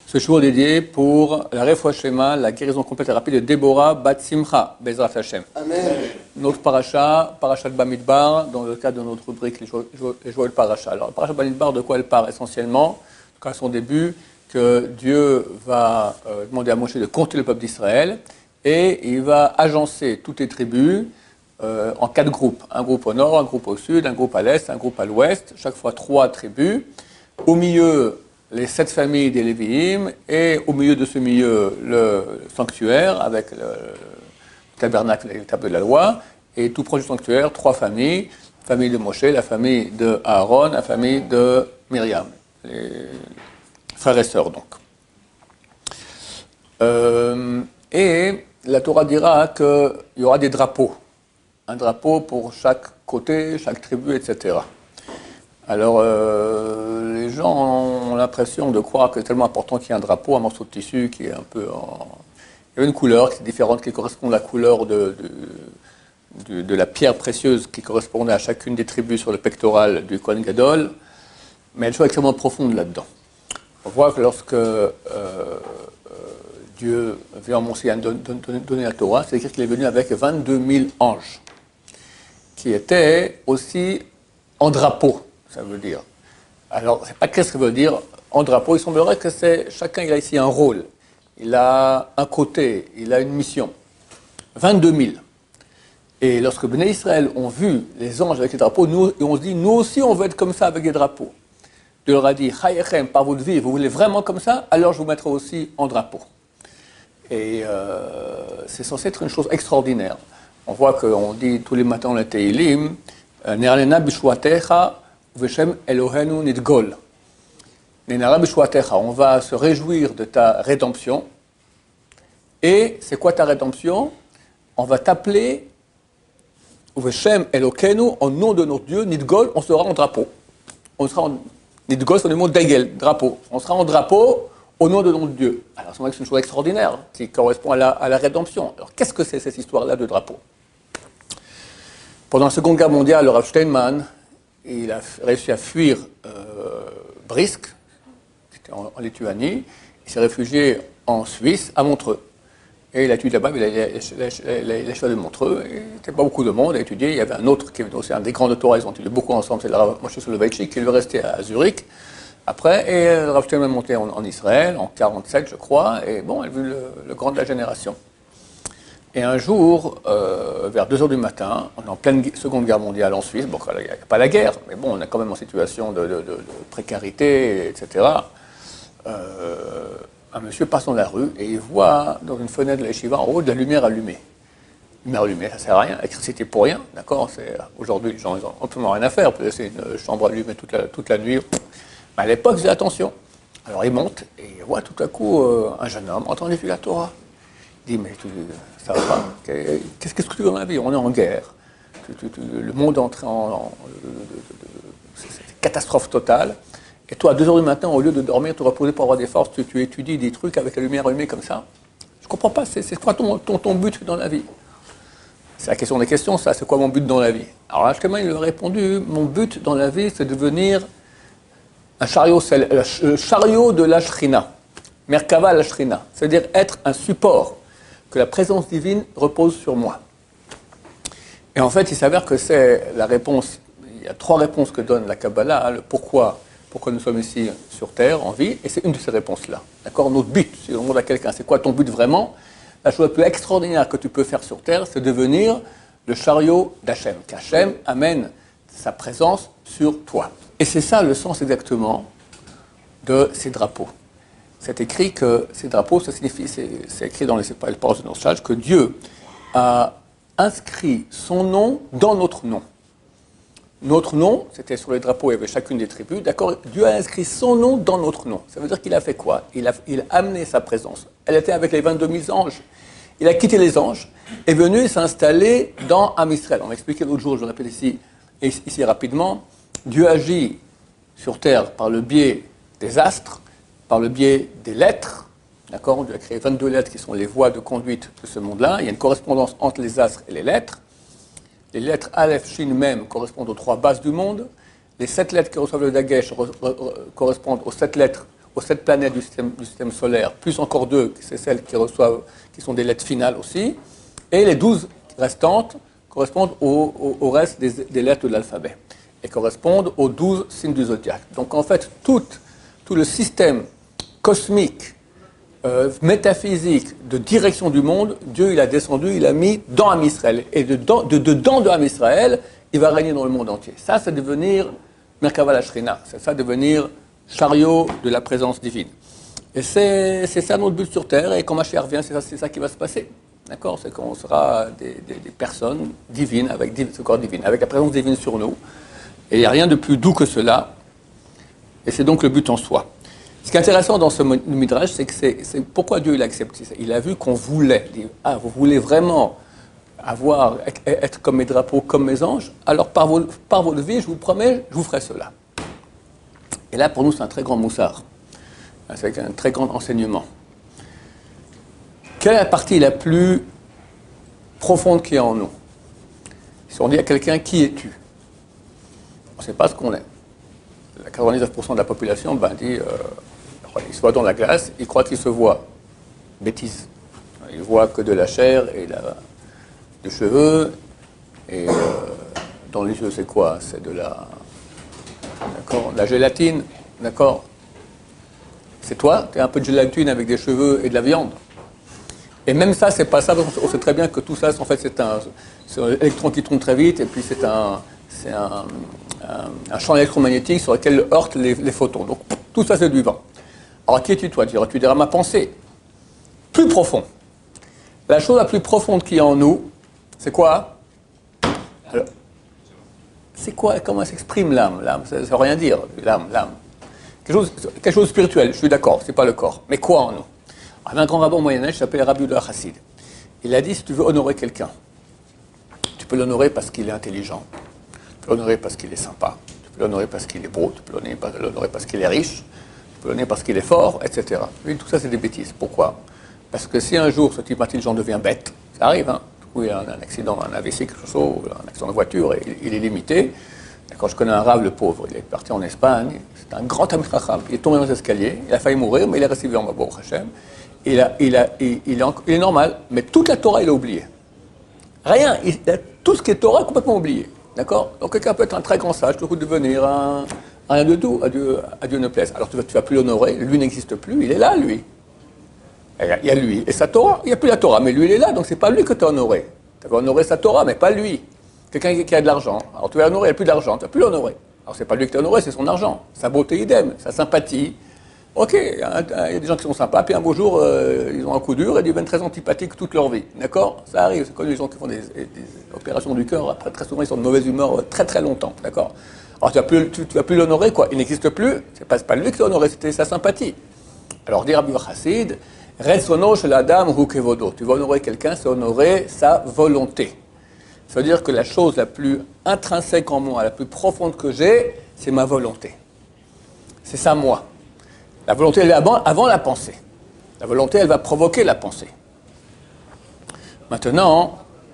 Ce jour dédié pour la Refoua Shlema, la guérison complète et rapide de Déborah Bat Simcha, Bezrat Hashem. Amen. Notre paracha, parachat Bamidbar, dans le cadre de notre rubrique les joyeux paracha. Alors, la parachat Bamidbar, de quoi elle parle essentiellement? À son début, que Dieu va demander à Moshe de compter le peuple d'Israël et il va agencer toutes les tribus en 4 groupes. Un groupe au nord, un groupe au sud, un groupe à l'est, un groupe à l'ouest, chaque fois 3 tribus. Au milieu, les 7 familles des Lévi'im, et au milieu de ce milieu, le sanctuaire, avec le tabernacle et le tables de la loi, et tout proche du sanctuaire, 3 familles, la famille de Moshe, la famille de Aaron, la famille de Myriam, les frères et sœurs donc. Et la Torah dira qu'il y aura des drapeaux, un drapeau pour chaque côté, chaque tribu, etc. Alors, les gens ont l'impression de croire que c'est tellement important qu'il y ait un drapeau, un morceau de tissu qui est un peu Il y a une couleur qui est différente, qui correspond à la couleur de la pierre précieuse qui correspondait à chacune des tribus sur le pectoral du Kohen Gadol, mais elle est extrêmement profonde là-dedans. On voit que lorsque Dieu vient à Moshe donner la Torah, c'est-à-dire qu'il est venu avec 22 000 anges, qui étaient aussi en drapeau. Ça veut dire. Alors, c'est pas qu'est-ce que ça veut dire en drapeau. Il semblerait que chacun il a ici un rôle. Il a un côté, il a une mission. 22 000. Et lorsque Bnei Israël ont vu les anges avec les drapeaux, on se dit, nous aussi on veut être comme ça avec des drapeaux. Dieu leur a dit, Chayechem, par votre vie, vous voulez vraiment comme ça, alors je vous mettrai aussi en drapeau. Et c'est censé être une chose extraordinaire. On voit qu'on dit tous les matins le Teilim, Ne'alena bishwatecha, Veshem Elohenu Nidgol. On va se réjouir de ta rédemption. Et c'est quoi ta rédemption? On va t'appeler Veshem Elohenu, en nom de notre Dieu, Nidgol, on sera en drapeau. Nidgol, c'est le mot Degel, drapeau. On sera en drapeau au nom de notre Dieu. Alors c'est vrai que c'est une chose extraordinaire qui correspond à la rédemption. Alors qu'est-ce que c'est cette histoire-là de drapeau? Pendant la Seconde Guerre mondiale, le Rav Steinman, il a réussi à fuir Brisk, qui était en Lituanie. Il s'est réfugié en Suisse, à Montreux. Et il a étudié là-bas, il a choisi de Montreux. Il n'était pas beaucoup de monde à étudier. Il y avait un autre qui était aussi un des grands de Torah, ils ont étudié beaucoup ensemble, c'est le Rav Moshe Soloveitchik, qui lui restait à Zurich. Après, et le Rav Steinman est monté en Israël, en 1947, je crois. Et bon, elle a vu le grand de la génération. Et un jour, vers 2h du matin, on est en pleine Seconde Guerre mondiale en Suisse, bon, il n'y a pas la guerre, mais bon, on est quand même en situation de précarité, etc. Un monsieur passe dans la rue et il voit dans une fenêtre de la yeshiva en haut de la lumière allumée. Lumière allumée, ça ne sert à rien, l'électricité pour rien, d'accord? Aujourd'hui, les gens n'ont absolument rien à faire, peut laisser une chambre allumée toute la nuit. Mais à l'époque, ils faisaient attention. Alors il monte et il voit tout à coup un jeune homme en train d'étudier la Torah. Il dit, mais ça va pas. Qu'est-ce que tu veux dans la vie? On est en guerre. Le monde est entré c'est une catastrophe totale. Et toi, à 2h du matin, au lieu de dormir, te reposer pour avoir des forces, tu étudies des trucs avec la lumière allumée comme ça. Je ne comprends pas. C'est quoi ton but dans la vie? C'est la question des questions, ça. C'est quoi mon but dans la vie? Alors là, justement, il lui a répondu, mon but dans la vie, c'est de devenir un chariot, le chariot de la Shrina. Merkava la Shrina. C'est-à-dire être un support, que la présence divine repose sur moi. Et en fait, il s'avère que c'est la réponse, il y a 3 réponses que donne la Kabbalah, le pourquoi nous sommes ici sur Terre, en vie, et c'est une de ces réponses-là. D'accord? Notre but, si on demande à quelqu'un, c'est quoi ton but vraiment? La chose la plus extraordinaire que tu peux faire sur Terre, c'est devenir le chariot d'Hachem, qu'Hachem amène sa présence sur toi. Et c'est ça le sens exactement de ces drapeaux. C'est écrit que ces drapeaux, ça signifie, c'est écrit dans les paroles de notre sage, que Dieu a inscrit son nom dans notre nom. Notre nom, c'était sur les drapeaux, il y avait chacune des tribus, d'accord? Dieu a inscrit son nom dans notre nom. Ça veut dire qu'il a fait quoi? Il a amené sa présence. Elle était avec les 22 000 anges. Il a quitté les anges, est venu s'installer dans Am Israël. On m'a expliqué l'autre jour, je le répète ici rapidement. Dieu agit sur terre par le biais des astres, par le biais des lettres, d'accord? Dieu a créé 22 lettres qui sont les voies de conduite de ce monde-là. Il y a une correspondance entre les astres et les lettres. Les lettres Aleph, Shin, Mem correspondent aux 3 bases du monde. Les 7 lettres qui reçoivent le Dagesh correspondent aux 7 lettres, aux 7 planètes du système solaire, plus encore 2, c'est celles qui reçoivent, qui sont des lettres finales aussi, et les 12 restantes correspondent au reste des lettres de l'alphabet, et correspondent aux 12 signes du zodiaque. Donc en fait, tout le système cosmique, métaphysique, de direction du monde, Dieu il a descendu, il a mis dans Am Israël. Et dedans de Am Israël, il va régner dans le monde entier. Ça, c'est devenir Merkava la Shrina, c'est ça devenir chariot de la présence divine. Et c'est ça notre but sur Terre, et quand Mashiach revient, c'est ça qui va se passer. D'accord? C'est qu'on sera des personnes divines, avec ce corps divin, avec la présence divine sur nous. Et il n'y a rien de plus doux que cela. Et c'est donc le but en soi. Ce qui est intéressant dans ce Midrash, c'est que c'est pourquoi Dieu il a accepté ça. Il a vu qu'on voulait. Il dit, vous voulez vraiment être comme mes drapeaux, comme mes anges, alors par votre vie, je vous promets, je vous ferai cela. Et là, pour nous, c'est un très grand moussard. C'est un très grand enseignement. Quelle est la partie la plus profonde qu'il y a en nous? Si on dit à quelqu'un, qui es-tu? On ne sait pas ce qu'on est. 99% de la population dit, il se voit dans la glace, il croit qu'il se voit. Bêtise. Il voit que de la chair et des cheveux, et dans les yeux, c'est quoi? C'est de la gélatine, d'accord? C'est toi, tu es un peu de gélatine avec des cheveux et de la viande. Et même ça, c'est pas ça, parce qu'on sait très bien que tout ça, en fait, c'est un électron qui tourne très vite, et puis c'est un champ électromagnétique sur lequel heurtent les photons. Donc, tout ça, c'est du vent. Alors, qui es-tu, toi? Tu diras ma pensée. Plus profond. La chose la plus profonde qu'il y a en nous, c'est quoi? Alors, c'est quoi? Comment s'exprime l'âme? L'âme, ça ne veut rien dire. L'âme. Quelque chose de spirituel, je suis d'accord, c'est pas le corps. Mais quoi en nous? Il y avait un grand rabbin au Moyen-Âge qui s'appelait Rabbi Yehuda Chassid. Il a dit, si tu veux honorer quelqu'un, tu peux l'honorer parce qu'il est intelligent, tu peux l'honorer parce qu'il est sympa, tu peux l'honorer parce qu'il est beau, tu peux l'honorer parce qu'il est riche, tu peux l'honorer parce qu'il est fort, etc. Mais tout ça, c'est des bêtises. Pourquoi? Parce que si un jour ce type intelligent devient bête, ça arrive, hein, il y a un accident, un AVC, quelque chose, un accident de voiture, et il est limité. Quand je connais un rave, le pauvre, il est parti en Espagne, c'est un grand Talmid Chacham, il est tombé dans les escaliers, il a failli mourir, mais il est resté vivant, Baruch Hashem. Il est normal, mais toute la Torah, il a oublié. Rien, tout ce qui est Torah, complètement oublié. D'accord? Donc quelqu'un peut être un très grand sage, tout devenir un rien de tout, à Dieu ne plaise. Alors tu vas plus l'honorer, lui n'existe plus, il est là, lui. Il y a lui et sa Torah, il n'y a plus la Torah, mais lui il est là, donc c'est pas lui que tu as honoré. Tu vas honorer sa Torah, mais pas lui. Quelqu'un qui a de l'argent, alors tu vas l'honorer, il n'y a plus d'argent, tu vas plus l'honorer. Alors c'est pas lui que tu as honoré, c'est son argent, sa beauté idem, sa sympathie. Ok, il y a des gens qui sont sympas, puis un beau jour, ils ont un coup dur et ils deviennent très antipathiques toute leur vie. D'accord? Ça arrive, c'est comme les gens qui font des opérations du cœur, après très souvent ils sont de mauvaise humeur très très longtemps. D'accord? Alors tu vas plus l'honorer, quoi. Il n'existe plus, c'est pas lui qui t'a honoré, c'était sa sympathie. Alors dit Rabbi Chassid, Retzono shel Adam hu kevodo. Tu vas honorer quelqu'un, c'est honorer sa volonté. Ça veut dire que la chose la plus intrinsèque en moi, la plus profonde que j'ai, c'est ma volonté. C'est ça moi. La volonté, elle est avant la pensée. La volonté, elle va provoquer la pensée. Maintenant,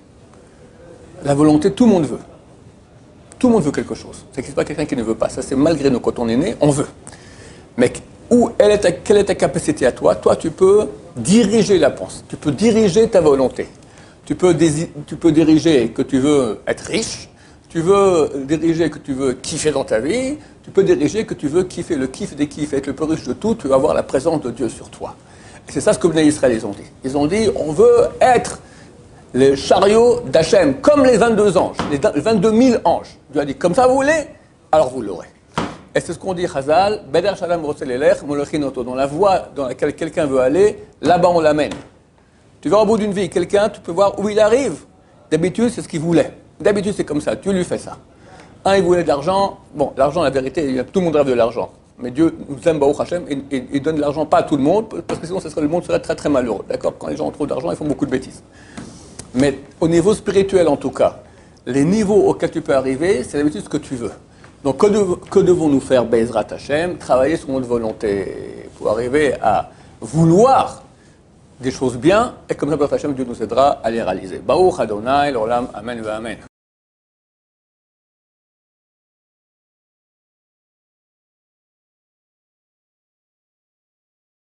la volonté, tout le monde veut. Tout le monde veut quelque chose. Ça n'existe pas quelqu'un qui ne veut pas. Ça, c'est malgré nous. Quand on est né, on veut. Mais quelle est ta capacité à toi? Toi, tu peux diriger la pensée. Tu peux diriger ta volonté. Tu peux diriger que tu veux être riche. Tu veux diriger que tu veux kiffer dans ta vie. Tu peux diriger que tu veux kiffer le kiff des kiffs, être le plus riche de tout. Tu veux avoir la présence de Dieu sur toi. Et c'est ça ce que les Israël ils ont dit. Ils ont dit, on veut être les chariots d'Hachem, comme les 22 anges, les 22 000 anges. Dieu a dit, comme ça vous voulez, alors vous l'aurez. Et c'est ce qu'on dit, Chazal, Beder Shalom Roselelech, Molechinoto, dans la voie dans laquelle quelqu'un veut aller, là-bas on l'amène. Tu vas au bout d'une vie, quelqu'un, tu peux voir où il arrive. D'habitude, c'est ce qu'il voulait. D'habitude, c'est comme ça, Dieu lui fait ça. Un, il voulait de l'argent. Bon, l'argent, la vérité, tout le monde rêve de l'argent. Mais Dieu nous aime, Baruch Hashem, et il donne de l'argent pas à tout le monde, parce que sinon, le monde serait très très malheureux. D'accord? Quand les gens ont trop d'argent, ils font beaucoup de bêtises. Mais au niveau spirituel, en tout cas, les niveaux auxquels tu peux arriver, c'est d'habitude ce que tu veux. Donc, que devons-nous faire, Be'ezrat Hashem? Travailler sur notre volonté pour arriver à vouloir des choses bien, et comme ça, Baruch Hashem, Dieu nous aidera à les réaliser. Baruch Adonai, l'olam, amen, amen.